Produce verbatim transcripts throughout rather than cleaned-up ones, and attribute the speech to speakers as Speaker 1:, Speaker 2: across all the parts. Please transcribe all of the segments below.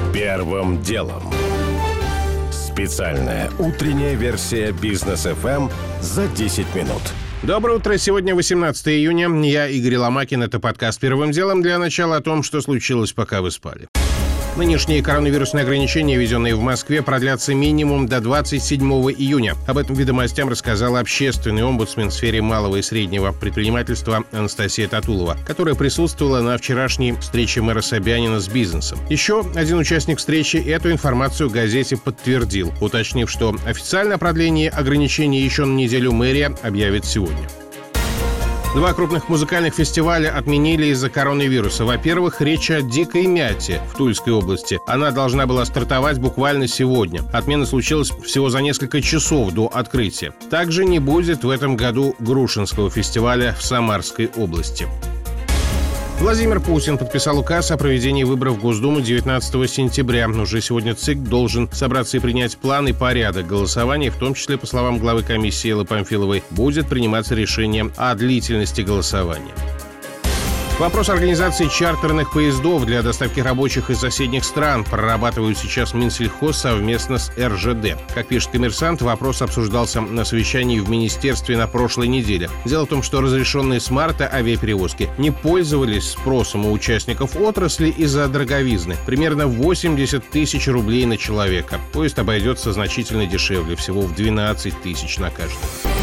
Speaker 1: Первым делом. Специальная утренняя версия Бизнес эф эм за десять минут.
Speaker 2: Доброе утро. Сегодня восемнадцатое июня. Я Игорь Ломакин. Это подкаст «Первым делом». Для начала о том, что случилось, пока вы спали. Нынешние коронавирусные ограничения, введенные в Москве, продлятся минимум до двадцать седьмого июня. Об этом «Ведомостям» рассказала общественный омбудсмен в сфере малого и среднего предпринимательства Анастасия Татулова, которая присутствовала на вчерашней встрече мэра Собянина с бизнесом. Еще один участник встречи эту информацию газете подтвердил, уточнив, что официальное продление ограничений еще на неделю мэрия объявит сегодня. Два крупных музыкальных фестиваля отменили из-за коронавируса. Во-первых, речь о «Дикой мяте» в Тульской области. Она должна была стартовать буквально сегодня. Отмена случилась всего за несколько часов до открытия. Также не будет в этом году Грушинского фестиваля в Самарской области. Владимир Путин подписал указ о проведении выборов в Госдуму девятнадцатого сентября. Уже сегодня ЦИК должен собраться и принять план и порядок голосования, в том числе, по словам главы комиссии Эллы Памфиловой, будет приниматься решение о длительности голосования. Вопрос организации чартерных поездов для доставки рабочих из соседних стран прорабатывают сейчас Минсельхоз совместно с эр жэ дэ. Как пишет «Коммерсант», вопрос обсуждался на совещании в министерстве на прошлой неделе. Дело в том, что разрешенные с марта авиаперевозки не пользовались спросом у участников отрасли из-за дороговизны. Примерно восемьдесят тысяч рублей на человека. Поезд обойдется значительно дешевле, всего в двенадцать тысяч на каждого.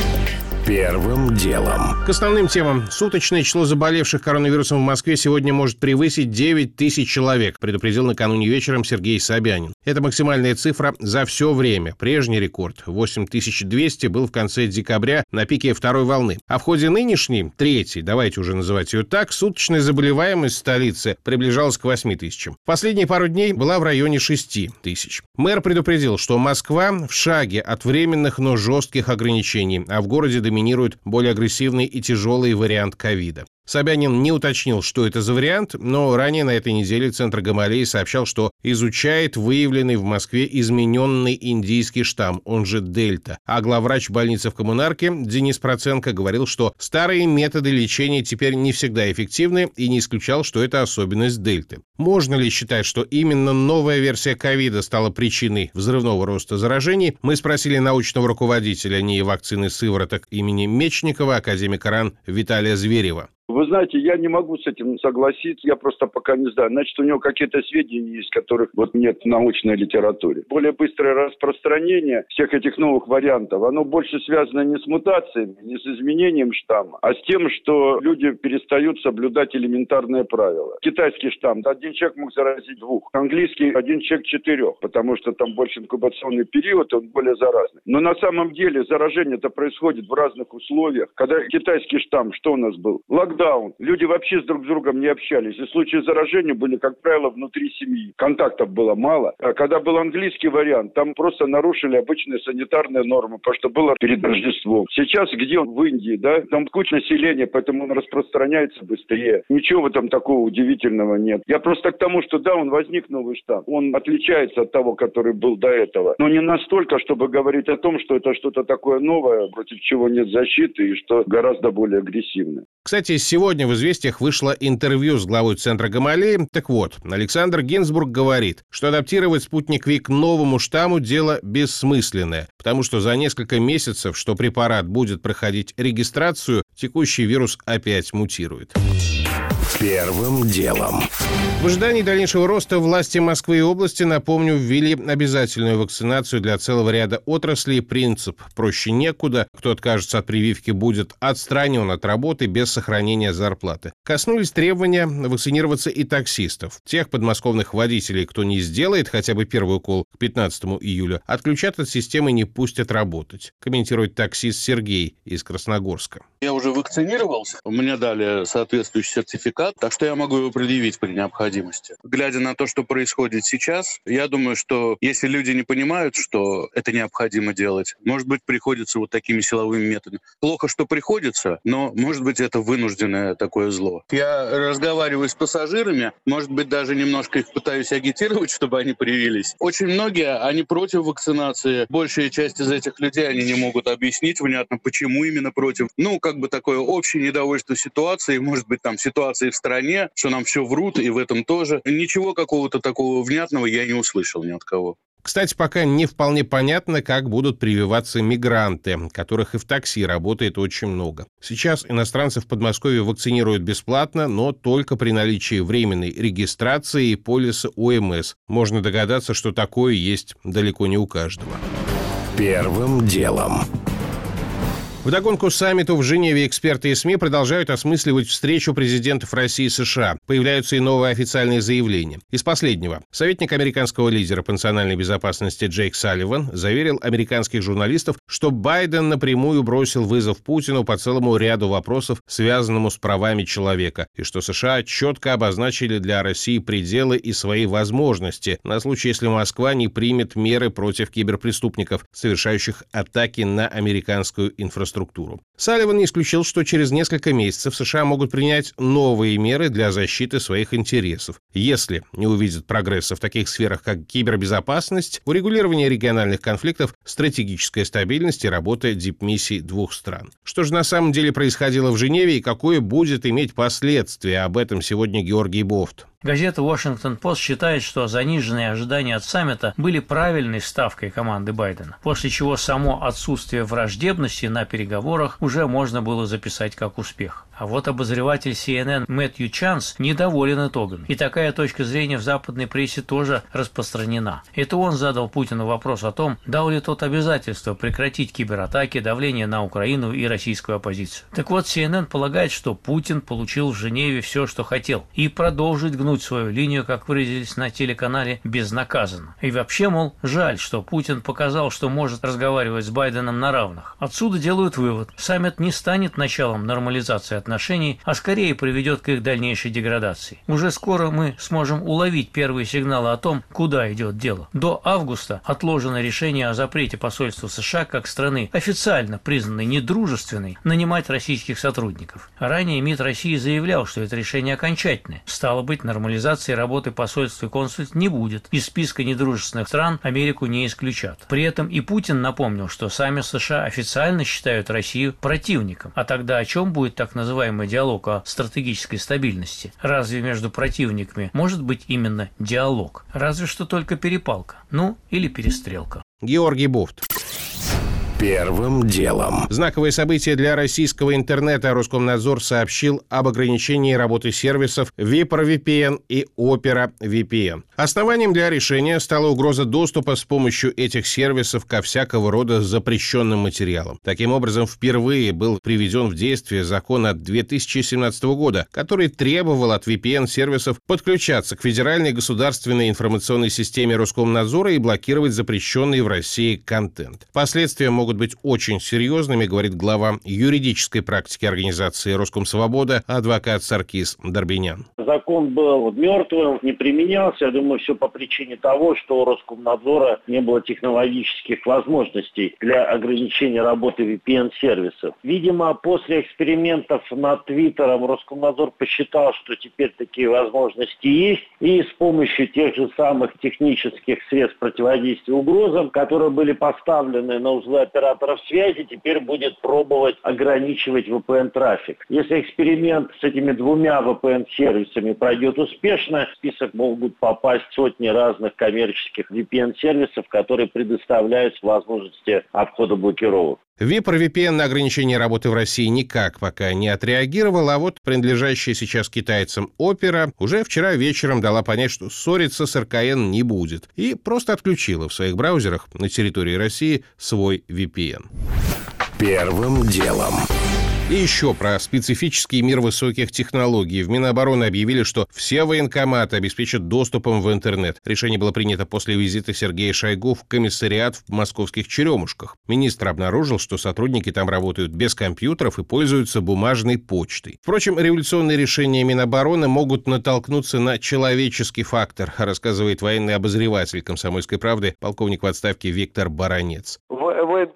Speaker 1: Первым делом.
Speaker 2: К основным темам. Суточное число заболевших коронавирусом в Москве сегодня может превысить девять тысяч человек, предупредил накануне вечером Сергей Собянин. Это максимальная цифра за все время. Прежний рекорд восемь тысяч двести был в конце декабря на пике второй волны. А в ходе нынешней, третьей, давайте уже называть ее так, суточная заболеваемость столицы приближалась к восьми тысячам. Последние пару дней была в районе шести тысяч. Мэр предупредил, что Москва в шаге от временных, но жестких ограничений, а в городе доминирует более агрессивный и тяжелый вариант ковида. Собянин не уточнил, что это за вариант, но ранее на этой неделе Центр Гамалеи сообщал, что изучает выявленный в Москве измененный индийский штамм, он же Дельта. А главврач больницы в Коммунарке Денис Проценко говорил, что старые методы лечения теперь не всегда эффективны и не исключал, что это особенность Дельты. Можно ли считать, что именно новая версия ковида стала причиной взрывного роста заражений, мы спросили научного руководителя НИИ вакцины сывороток имени Мечникова, академика РАН Виталия Зверева.
Speaker 3: Вы знаете, я не могу с этим согласиться, я просто пока не знаю. Значит, у него какие-то сведения есть, которых вот нет в научной литературе. Более быстрое распространение всех этих новых вариантов, оно больше связано не с мутациями, не с изменением штамма, а с тем, что люди перестают соблюдать элементарные правила. Китайский штамм, один человек мог заразить двух. Английский один человек четырех, потому что там больше инкубационный период, он более заразный. Но на самом деле заражение-то происходит в разных условиях. Когда китайский штамм, что у нас был? Локдаун. Люди вообще с друг с другом не общались. И случаи заражения были, как правило, внутри семьи. Контактов было мало. А когда был английский вариант, там просто нарушили обычные санитарные нормы, потому что было перед Рождеством. Сейчас где он? В Индии, да? Там куча населения, поэтому он распространяется быстрее. Ничего в этом такого удивительного нет. Я просто к тому, что да, он возник новый штамм. Он отличается от того, который был до этого. Но не настолько, чтобы говорить о том, что это что-то такое новое, против чего нет защиты и что гораздо более агрессивное.
Speaker 2: Кстати, сегодня в «Известиях» вышло интервью с главой Центра Гамалеи. Так вот, Александр Гинзбург говорит, что адаптировать «Спутник Ви» к новому штамму – дело бессмысленное, потому что за несколько месяцев, что препарат будет проходить регистрацию, текущий вирус опять мутирует.
Speaker 1: Первым делом.
Speaker 2: В ожидании дальнейшего роста власти Москвы и области, напомню, ввели обязательную вакцинацию для целого ряда отраслей. Принцип «проще некуда». Кто откажется от прививки, будет отстранен от работы без сохранения зарплаты. Коснулись требования вакцинироваться и таксистов. Тех подмосковных водителей, кто не сделает хотя бы первый укол к пятнадцатому июля, отключат от системы и не пустят работать. Комментирует таксист Сергей из Красногорска.
Speaker 4: Я уже вакцинировался, мне дали соответствующий сертификат, так что я могу его предъявить при необходимости. Глядя на то, что происходит сейчас, я думаю, что если люди не понимают, что это необходимо делать, может быть, приходится вот такими силовыми методами. Плохо, что приходится, но, может быть, это вынужденное такое зло. Я разговариваю с пассажирами, может быть, даже немножко их пытаюсь агитировать, чтобы они привились. Очень многие, они против вакцинации. Большая часть из этих людей, они не могут объяснить внятно, почему именно против. Ну, как бы такое общее недовольство ситуацией, может быть, там ситуацией их стороне, что нам все врут, и в этом тоже. Ничего какого-то такого внятного я не услышал ни от кого.
Speaker 2: Кстати, пока не вполне понятно, как будут прививаться мигранты, которых и в такси работает очень много. Сейчас иностранцев в Подмосковье вакцинируют бесплатно, но только при наличии временной регистрации и полиса О Эм Эс. Можно догадаться, что такое есть далеко не у каждого.
Speaker 1: Первым делом.
Speaker 2: Вдогонку саммиту в Женеве эксперты и СМИ продолжают осмысливать встречу президентов России и США. Появляются и новые официальные заявления. Из последнего. Советник американского лидера по национальной безопасности Джейк Салливан заверил американских журналистов, что Байден напрямую бросил вызов Путину по целому ряду вопросов, связанному с правами человека, и что США четко обозначили для России пределы и свои возможности на случай, если Москва не примет меры против киберпреступников, совершающих атаки на американскую инфраструктуру. Структуру. Салливан не исключил, что через несколько месяцев США могут принять новые меры для защиты своих интересов, если не увидят прогресса в таких сферах, как кибербезопасность, урегулирование региональных конфликтов, стратегическая стабильность и работа дипмиссий двух стран. Что же на самом деле происходило в Женеве и какое будет иметь последствия? Об этом сегодня Георгий Бофт.
Speaker 5: Газета «Вашингтон-Пост» считает, что заниженные ожидания от саммита были правильной ставкой команды Байдена, после чего само отсутствие враждебности на переговорах уже можно было записать как успех. А вот обозреватель Си Эн Эн Мэтью Чанс недоволен итогами. И такая точка зрения в западной прессе тоже распространена. Это он задал Путину вопрос о том, дал ли тот обязательство прекратить кибератаки, давление на Украину и российскую оппозицию. Так вот, Си Эн Эн полагает, что Путин получил в Женеве все, что хотел, и продолжит гнуть свою линию, как выразились на телеканале, безнаказанно. И вообще, мол, жаль, что Путин показал, что может разговаривать с Байденом на равных. Отсюда делают вывод. Саммит не станет началом нормализации отношений, а скорее приведет к их дальнейшей деградации. Уже скоро мы сможем уловить первые сигналы о том, куда идет дело. До августа отложено решение о запрете посольства США как страны, официально признанной недружественной, нанимать российских сотрудников. Ранее МИД России заявлял, что это решение окончательное. Стало быть, нормализации работы посольств и консульств не будет. Из списка недружественных стран Америку не исключат. При этом и Путин напомнил, что сами США официально считают Россию противником. А тогда о чем будет так называемый диалог о стратегической стабильности? Разве между противниками может быть именно диалог? Разве что только перепалка. Ну, или перестрелка.
Speaker 2: Георгий Бофт.
Speaker 1: Первым делом.
Speaker 2: Знаковое событие для российского интернета. Роскомнадзор сообщил об ограничении работы сервисов Випр ви пи эн и Opera ви пи эн. Основанием для решения стала угроза доступа с помощью этих сервисов ко всякого рода запрещенным материалам. Таким образом, впервые был приведен в действие закон от две тысячи семнадцатого года, который требовал от ви пи эн-сервисов подключаться к федеральной государственной информационной системе Роскомнадзора и блокировать запрещенный в России контент. Последствия могут быть очень серьезными, говорит глава юридической практики организации «Роскомсвобода» адвокат Саркис Дарбинян.
Speaker 6: Закон был мертвым, не применялся. Я думаю, все по причине того, что у Роскомнадзора не было технологических возможностей для ограничения работы ви пи эн-сервисов. Видимо, после экспериментов над Твиттером Роскомнадзор посчитал, что теперь такие возможности есть, и с помощью тех же самых технических средств противодействия угрозам, которые были поставлены на узлы операторов связи, теперь будет пробовать ограничивать ви пи эн-трафик. Если эксперимент с этими двумя ви пи эн-сервисами пройдет успешно, в список могут попасть сотни разных коммерческих ви пи эн-сервисов, которые предоставляют возможности обхода блокировок.
Speaker 2: Випр ви пи эн на ограничение работы в России никак пока не отреагировал, а вот принадлежащая сейчас китайцам Opera уже вчера вечером дала понять, что ссориться с эр ка эн не будет, и просто отключила в своих браузерах на территории России свой ви пи эн.
Speaker 1: Первым делом.
Speaker 2: И еще про специфический мир высоких технологий. В Минобороны объявили, что все военкоматы обеспечат доступом в интернет. Решение было принято после визита Сергея Шойгу в комиссариат в московских Черемушках. Министр обнаружил, что сотрудники там работают без компьютеров и пользуются бумажной почтой. Впрочем, революционные решения Минобороны могут натолкнуться на человеческий фактор, рассказывает военный обозреватель «Комсомольской правды» полковник в отставке Виктор Баранец.
Speaker 7: В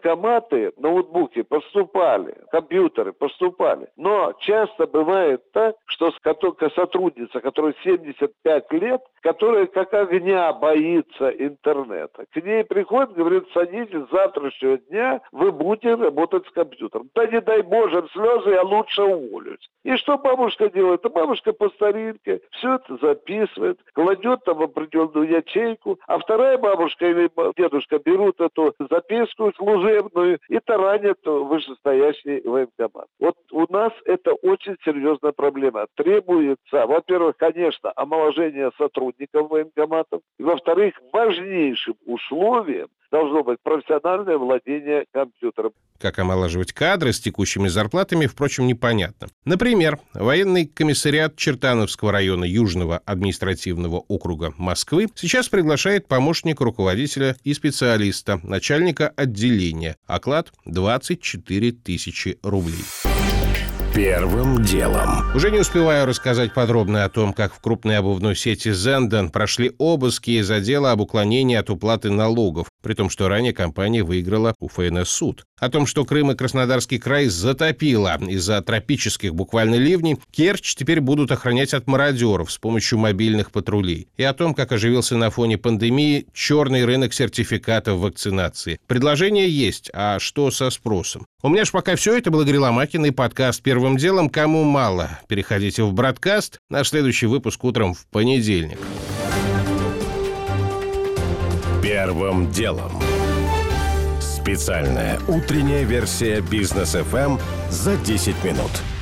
Speaker 7: военкоматы ноутбуки поступали, компьютеры поступали. Но часто бывает так, что только сотрудница, которой семьдесят пять лет, которая как огня боится интернета, к ней приходит, говорит: садитесь, с завтрашнего дня вы будете работать с компьютером. Да не дай Боже, слезы, я лучше уволюсь. И что бабушка делает? А бабушка по старинке все это записывает, кладет там в определенную ячейку, а вторая бабушка или дедушка берут эту записку служебную и таранят вышестоящий военкомат. Вот у нас это очень серьезная проблема. Требуется, во-первых, конечно, омоложение сотрудников военкоматов, и, во-вторых, важнейшим условием должно быть профессиональное владение компьютером.
Speaker 2: Как омолаживать кадры с текущими зарплатами, впрочем, непонятно. Например, военный комиссариат Чертановского района Южного административного округа Москвы сейчас приглашает помощника руководителя и специалиста, начальника отделения. Оклад двадцать четыре тысячи рублей.
Speaker 1: Первым делом.
Speaker 2: Уже не успеваю рассказать подробно о том, как в крупной обувной сети «Зендан» прошли обыски из-за дела об уклонении от уплаты налогов, при том, что ранее компания выиграла у эф эн эс суд. О том, что Крым и Краснодарский край затопило из-за тропических буквально ливней, Керчь теперь будут охранять от мародеров с помощью мобильных патрулей. И о том, как оживился на фоне пандемии черный рынок сертификатов вакцинации. Предложения есть, а что со спросом? У меня ж пока все. Это был Игорь Ломакин и подкаст «Первым делом». Кому мало, переходите в Бродкаст. Наш следующий выпуск утром в понедельник.
Speaker 1: Первым делом. Специальная утренняя версия «Бизнес эф эм» за десять минут.